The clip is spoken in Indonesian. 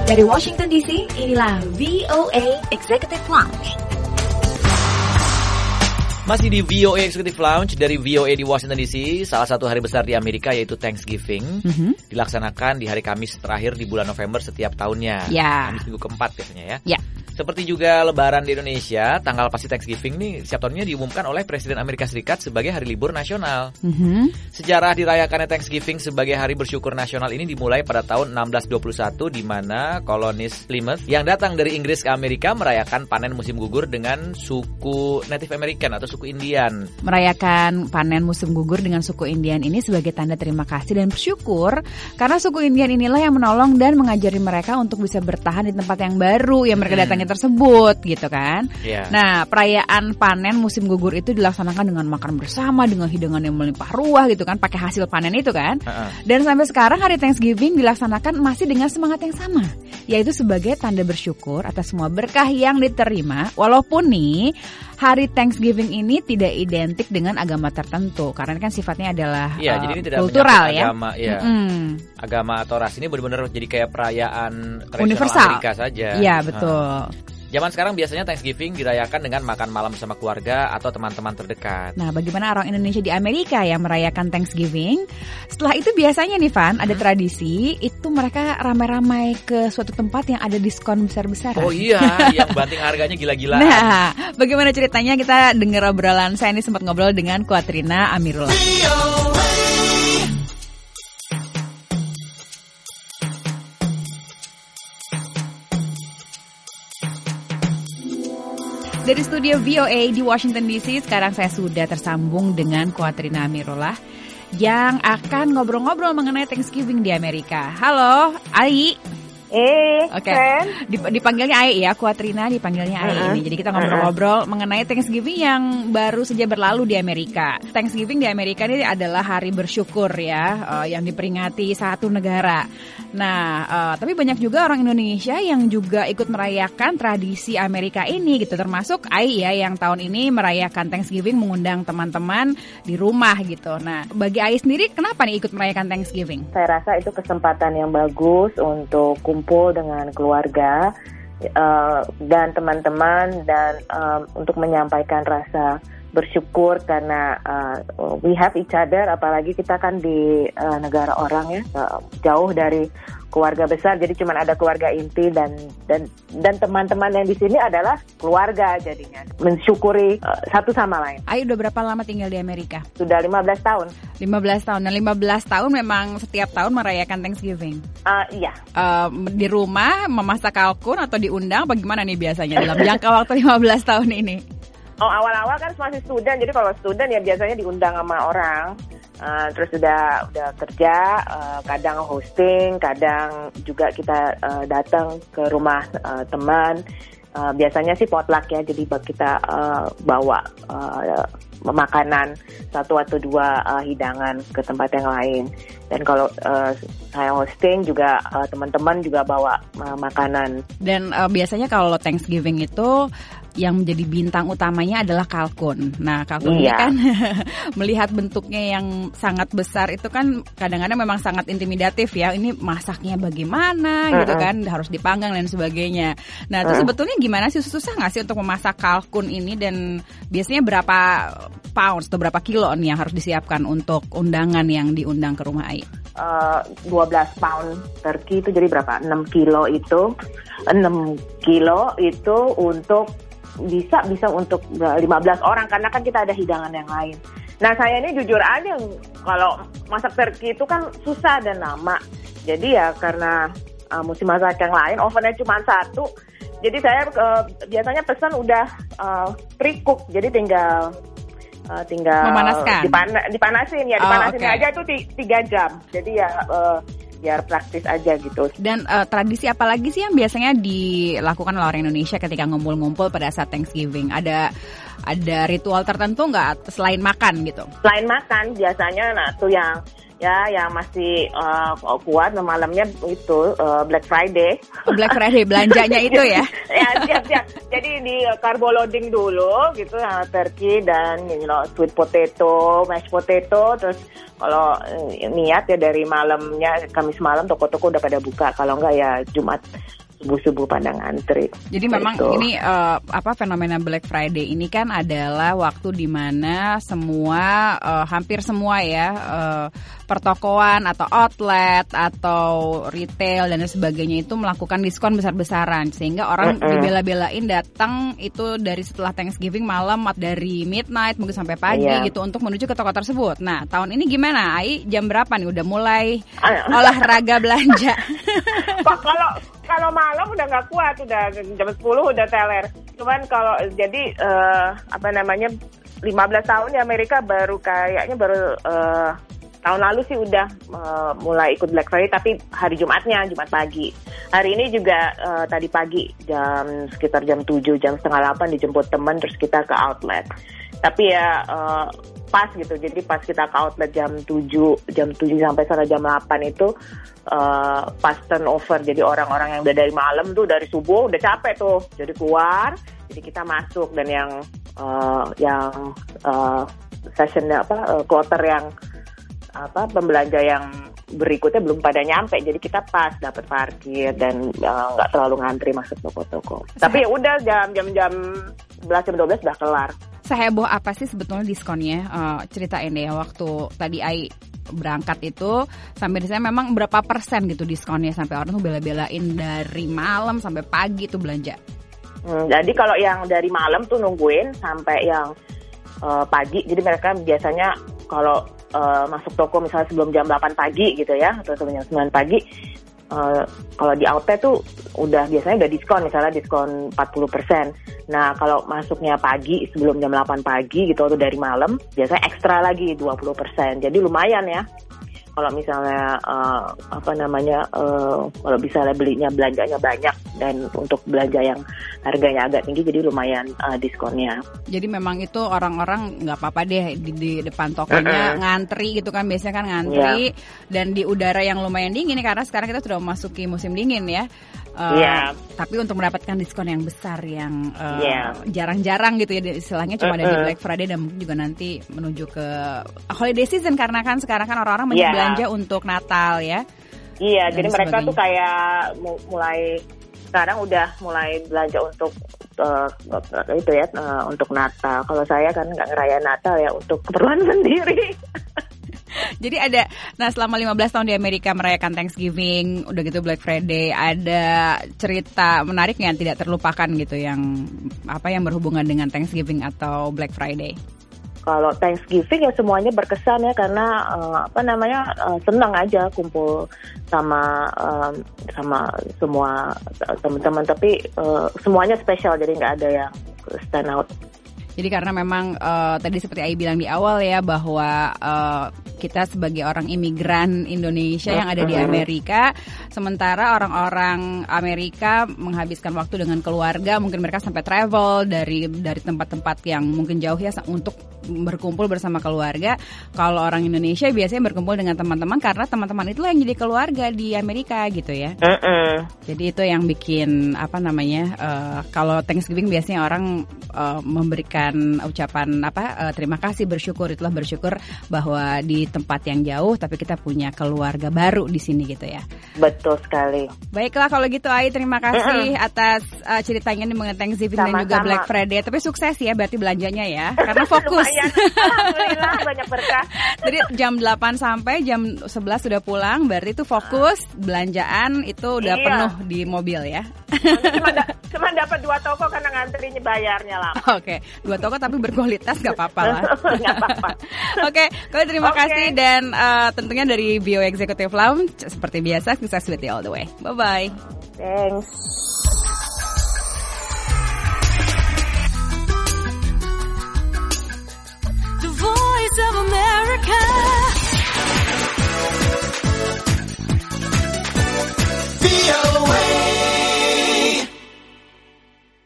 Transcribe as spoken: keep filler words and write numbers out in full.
Dari Washington D C, inilah V O A Executive Lounge. Masih di V O A Executive Lounge dari V O A di Washington D C. Salah satu hari besar di Amerika yaitu Thanksgiving, mm-hmm. dilaksanakan di hari Kamis terakhir di bulan November setiap tahunnya. Ya. Kamis minggu keempat biasanya ya. Ya. Seperti juga Lebaran di Indonesia, tanggal pasti Thanksgiving nih setiap tahunnya diumumkan oleh Presiden Amerika Serikat sebagai hari libur nasional. Mm-hmm. Sejarah dirayakannya Thanksgiving sebagai hari bersyukur nasional ini dimulai pada tahun enam belas dua puluh satu, di mana kolonis Plymouth yang datang dari Inggris ke Amerika merayakan panen musim gugur dengan suku Native American atau suku Indian. Merayakan panen musim gugur dengan suku Indian ini sebagai tanda terima kasih dan bersyukur karena suku Indian inilah yang menolong dan mengajari mereka untuk bisa bertahan di tempat yang baru yang mereka datangi tersebut gitu kan. Yeah. Nah, perayaan panen musim gugur itu dilaksanakan dengan makan bersama, dengan hidangan yang melimpah ruah gitu kan, pakai hasil panen itu kan. Uh-uh. Dan sampai sekarang hari Thanksgiving dilaksanakan masih dengan semangat yang sama, yaitu sebagai tanda bersyukur atas semua berkah yang diterima. Walaupun nih hari Thanksgiving ini tidak identik dengan agama tertentu karena kan sifatnya adalah ya, uh, jadi ini tidak kultural ya. Agama, ya. Mm-hmm. Agama atau ras ini benar-benar jadi kayak perayaan universal Amerika saja. Iya, betul. Uh. Zaman sekarang biasanya Thanksgiving dirayakan dengan makan malam bersama keluarga atau teman-teman terdekat. Nah, bagaimana orang Indonesia di Amerika yang merayakan Thanksgiving? Setelah itu biasanya nih, Van, ada hmm. tradisi itu mereka ramai-ramai ke suatu tempat yang ada diskon besar-besaran. Oh iya, yang banting harganya gila-gilaan. Nah, bagaimana ceritanya? Kita dengar obrolan saya ini, sempat ngobrol dengan Quatrina Amirullah. Dari studio V O A di Washington D C, sekarang saya sudah tersambung dengan Quatrina Amirullah yang akan ngobrol-ngobrol mengenai Thanksgiving di Amerika. Halo, Ai. Eh, Oke, okay. Dip- dipanggilnya Ai ya, Quatrina dipanggilnya Ai uh-huh. ini. Jadi kita ngobrol-ngobrol uh-huh. mengenai Thanksgiving yang baru saja berlalu di Amerika. Thanksgiving di Amerika ini adalah hari bersyukur ya, uh, yang diperingati satu negara. Nah, uh, tapi banyak juga orang Indonesia yang juga ikut merayakan tradisi Amerika ini gitu. Termasuk Ai ya, yang tahun ini merayakan Thanksgiving mengundang teman-teman di rumah gitu. Nah, bagi Ai sendiri kenapa nih ikut merayakan Thanksgiving? Saya rasa itu kesempatan yang bagus untuk kumpul dengan keluarga uh, dan teman-teman dan um, untuk menyampaikan rasa bersyukur karena uh, we have each other, apalagi kita kan di uh, negara orang ya, uh, jauh dari keluarga besar, jadi cuma ada keluarga inti dan dan dan teman-teman yang di sini adalah keluarga, jadinya mensyukuri uh, satu sama lain. Ayu udah berapa lama tinggal di Amerika? Sudah lima belas tahun. lima belas tahun. Nah, lima belas tahun memang setiap tahun merayakan Thanksgiving. Uh, iya. Uh, di rumah memasak kalkun atau diundang bagaimana nih biasanya dalam jangka waktu lima belas tahun ini? Oh, awal-awal kan masih student, jadi kalau student ya biasanya diundang sama orang. Uh, terus udah udah kerja, uh, kadang hosting, kadang juga kita uh, datang ke rumah uh, teman. Uh, biasanya sih potluck ya, jadi kita uh, bawa uh, makanan satu atau dua uh, hidangan ke tempat yang lain. Dan kalau uh, saya hosting juga uh, teman-teman juga bawa uh, makanan. Dan uh, biasanya kalau Thanksgiving itu yang menjadi bintang utamanya adalah kalkun. Nah, kalkun iya. ini kan melihat bentuknya yang sangat besar itu kan kadang-kadang memang sangat intimidatif ya. Ini masaknya bagaimana uh-uh. gitu kan, harus dipanggang dan sebagainya. Nah, itu uh-uh. sebetulnya gimana sih, susah nggak sih untuk memasak kalkun ini, dan biasanya berapa pounds atau berapa kilo nih yang harus disiapkan untuk undangan yang diundang ke rumah Ai? Uh, dua belas pound turkey itu jadi berapa? enam kilo itu. enam kilo itu untuk bisa bisa untuk lima belas orang karena kan kita ada hidangan yang lain. Nah, saya ini jujur aja kalau masak turkey itu kan susah dan lama. Jadi ya karena uh, mesti masak yang lain, ovennya cuma satu. Jadi saya uh, biasanya pesan udah uh, pre-cook, jadi tinggal uh, tinggal memanaskan. Dipana, dipanasin ya, dipanasin oh, okay. aja itu tiga jam. Jadi ya uh, biar praktis aja gitu. Dan uh, tradisi apa lagi sih yang biasanya dilakukan oleh orang Indonesia ketika ngumpul-ngumpul pada saat Thanksgiving? Ada ada ritual tertentu nggak selain makan gitu? Selain makan biasanya, nah tuh yang ya yang masih uh, kuat malamnya itu uh, Black Friday. Black Friday belanjanya itu ya? Ya siap-siap. Jadi di uh, carbo loading dulu gitu, uh, turkey dan you know, sweet potato, mashed potato. Terus kalau uh, niat ya dari malamnya, Kamis malam toko-toko udah pada buka. Kalau enggak ya Jumat subuh-subuh pada ngantri. Jadi memang itu. Ini uh, apa fenomena Black Friday ini kan adalah waktu di mana semua uh, hampir semua ya uh, pertokoan atau outlet atau retail dan sebagainya itu melakukan diskon besar-besaran sehingga orang uh-uh. dibela-belain datang itu dari setelah Thanksgiving malam dari midnight mungkin sampai pagi yeah. gitu untuk menuju ke toko tersebut. Nah, tahun ini gimana? Ai, jam berapa nih udah mulai olahraga belanja? Pak, kalau kalau malam udah nggak kuat, udah jam sepuluh udah teler. Cuman kalau jadi uh, apa namanya lima belas tahun di Amerika baru kayaknya baru uh, tahun lalu sih udah uh, mulai ikut Black Friday, tapi hari Jumatnya, Jumat pagi. Hari ini juga uh, tadi pagi jam sekitar jam tujuh, jam setengah delapan dijemput teman terus kita ke outlet. Tapi ya uh, pas gitu, jadi pas kita ke outlet jam tujuh, jam tujuh sampai sana jam delapan itu uh, pas turnover. Jadi orang-orang yang udah dari malam tuh, dari subuh udah capek tuh, jadi keluar, jadi kita masuk. Dan yang uh, yang uh, session apa uh, quarter yang apa pembelanja yang berikutnya belum pada nyampe, jadi kita pas dapat parkir dan nggak uh, terlalu ngantri masuk toko-toko. Tapi ya udah jam-jam jam sebelas jam dua belas udah kelar. Seheboh apa sih sebetulnya diskonnya? Uh, ceritain deh ya waktu tadi Ai berangkat itu sampai di sana memang berapa persen gitu diskonnya sampai orang tuh bela-belain dari malam sampai pagi tuh belanja. Hmm, jadi kalau yang dari malam tuh nungguin sampai yang uh, pagi. Jadi mereka biasanya kalau uh, masuk toko misalnya sebelum jam delapan pagi gitu ya atau sebelum jam sembilan pagi. Uh, kalau di outlet tuh udah biasanya udah diskon, misalnya diskon empat puluh persen. Nah kalau masuknya pagi sebelum jam delapan pagi gitu atau dari malam biasanya ekstra lagi dua puluh persen. Jadi lumayan ya. Kalau misalnya uh, apa namanya uh, kalau misalnya belinya belanjanya banyak dan untuk belanja yang harganya agak tinggi jadi lumayan uh, diskonnya. Jadi memang itu orang-orang nggak apa-apa deh di, di depan tokonya uh-uh. ngantri gitu kan, biasanya kan ngantri yeah. Dan di udara yang lumayan dingin karena sekarang kita sudah memasuki musim dingin ya. Uh, yeah. Tapi untuk mendapatkan diskon yang besar yang uh, yeah. jarang-jarang gitu ya istilahnya cuma uh-uh. ada di Black Friday dan mungkin juga nanti menuju ke holiday season karena kan sekarang kan orang-orang banyak yeah. belanja untuk Natal ya. Iya, dan jadi mereka sebagainya. Tuh kayak mulai sekarang udah mulai belanja untuk uh, itu ya uh, untuk Natal. Kalau saya kan nggak ngerayain Natal ya untuk keperluan sendiri. Jadi ada, nah selama lima belas tahun di Amerika merayakan Thanksgiving, udah gitu Black Friday, ada cerita menarik yang tidak terlupakan gitu yang apa yang berhubungan dengan Thanksgiving atau Black Friday? Kalau Thanksgiving ya semuanya berkesan ya karena uh, apa namanya uh, senang aja kumpul sama uh, sama semua teman-teman, tapi uh, semuanya spesial jadi nggak ada yang stand out. Jadi karena memang uh, tadi seperti Ai bilang di awal ya bahwa uh, kita sebagai orang imigran Indonesia yang ada di Amerika, sementara orang-orang Amerika menghabiskan waktu dengan keluarga, mungkin mereka sampai travel dari dari tempat-tempat yang mungkin jauh ya untuk berkumpul bersama keluarga. Kalau orang Indonesia biasanya berkumpul dengan teman-teman karena teman-teman itulah yang jadi keluarga di Amerika gitu ya. Uh-uh. Jadi itu yang bikin apa namanya uh, kalau Thanksgiving biasanya orang uh, memberikan ucapan apa uh, terima kasih, bersyukur, itulah bersyukur bahwa di tempat yang jauh tapi kita punya keluarga baru di sini gitu ya. Betul sekali. Baiklah kalau gitu Ai, terima kasih uh-uh. atas uh, ceritanya nih mengenai Thanksgiving sama-sama. Dan juga Black Friday. Tapi sukses ya berarti belanjanya ya karena fokus. Alhamdulillah banyak berkah. Jadi jam delapan sampai jam sebelas sudah pulang, berarti itu fokus belanjaan itu udah iya. penuh di mobil ya. Cuma, da- cuma dapat dua toko karena ngantrinya bayarnya lama. Oke, okay. dua toko tapi berkualitas nggak apa-apa lah. Nggak apa-apa. Oke, okay. terima okay. kasih dan uh, tentunya dari B O Executive Lounge seperti biasa sukses with you all the way. Bye bye. Thanks. The Voice of America.